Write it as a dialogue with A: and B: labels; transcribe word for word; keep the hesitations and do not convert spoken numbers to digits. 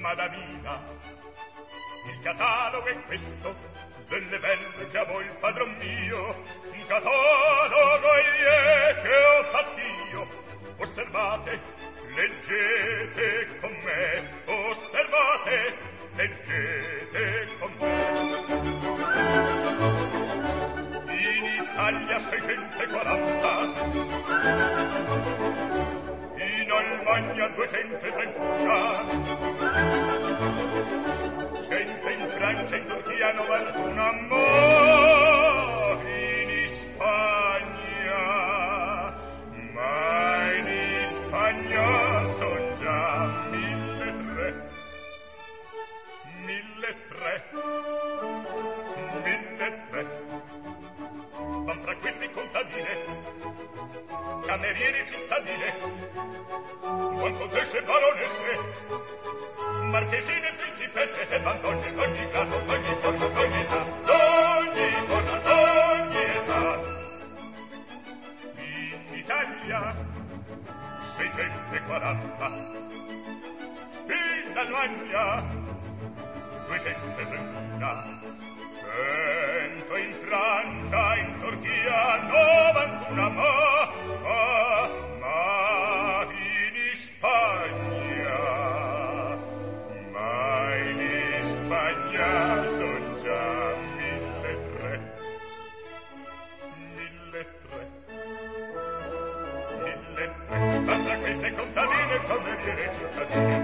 A: madamina. Il catalogo è questo delle belle che amo il padron mio, un catalogo è che ho fatto io. Osservate, leggete con me, osservate, leggete con me. In Italia seicentoquaranta, in Almagna duecentotrentuno, cento in Francia, in Turchia novantuno, ma in Spagna, ma in Spagna son già mille tre, mille tre, mille tre. Van fra questi contadine, cameriere cittadine, buon contesse baronesse, marchesine, principesse e van donne d'ogni grado, d'ogni forma, d'ogni età, d'ogni forma, d'ogni età. In Italia seicentoquaranta, in Almagna duecentotrentuno, cento in Francia, in Turchia novantuno, ma, ma, ma in Spagna, ma in Spagna son già mille tre, mille tre, mille tre. Ma tra queste contadine, cameriere cittadine,